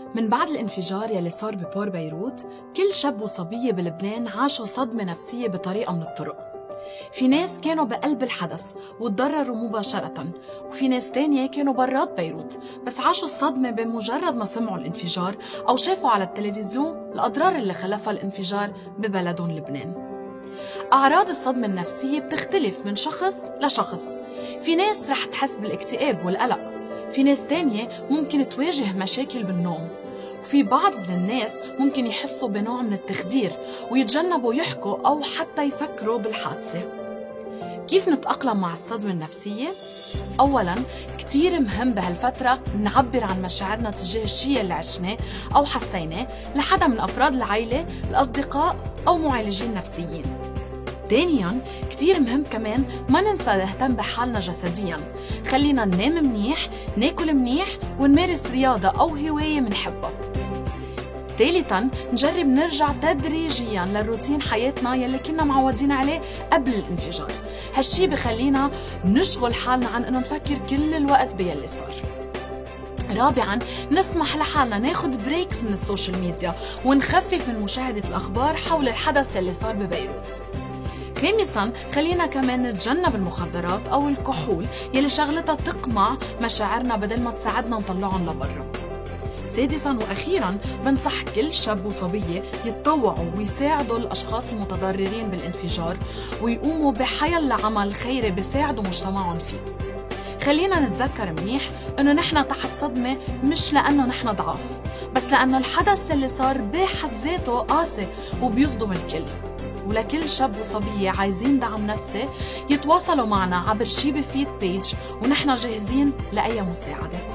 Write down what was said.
من بعد الانفجار يلي صار ببور بيروت، كل شاب وصبية بلبنان عاشوا صدمة نفسية بطريقة من الطرق. في ناس كانوا بقلب الحدث وتضرروا مباشرة، وفي ناس تانية كانوا برات بيروت بس عاشوا الصدمة بمجرد ما سمعوا الانفجار أو شافوا على التلفزيون الأضرار اللي خلفها الانفجار ببلدهم لبنان. أعراض الصدمة النفسية بتختلف من شخص لشخص. في ناس رح تحس بالاكتئاب والقلق، في ناس تانية ممكن تواجه مشاكل بالنوم، وفي بعض من الناس ممكن يحسوا بنوع من التخدير ويتجنبوا يحكوا أو حتى يفكروا بالحادثة. كيف نتأقلم مع الصدمة النفسية؟ أولاً كتير مهم بهالفترة نعبر عن مشاعرنا تجاه الشيء اللي عشناه أو حسيناه لحدا من أفراد العائلة، الأصدقاء أو معالجين نفسيين. ثانياً كتير مهم كمان ما ننسى نهتم بحالنا جسدياً، خلينا ننام منيح، ناكل منيح، ونمارس رياضة أو هواية منحبها. ثالثاً نجرب نرجع تدريجياً للروتين حياتنا يلي كنا معودين عليه قبل الانفجار. هالشي بخلينا نشغل حالنا عن انه نفكر كل الوقت بيلي صار. رابعاً نسمح لحالنا ناخد بريكس من السوشيال ميديا ونخفف من مشاهدة الأخبار حول الحدث يلي صار ببيروت. خامساً خلينا كمان نتجنب المخدرات أو الكحول يلي شغلتها تقمع مشاعرنا بدل ما تساعدنا نطلعهم لبرا. سادساً وأخيراً بنصح كل شاب وصبية يتطوعوا ويساعدوا الأشخاص المتضررين بالانفجار ويقوموا بحيلا عمل خيري بيساعدوا مجتمعهم فيه. خلينا نتذكر منيح إنه نحن تحت صدمة مش لأنه نحن ضعاف، بس لأنه الحدث اللي صار بحد ذاته قاسي وبيصدم الكل. ولكل شاب وصبية عايزين دعم نفسي يتواصلوا معنا عبر شي بفيد بيج، ونحن جاهزين لأي مساعدة.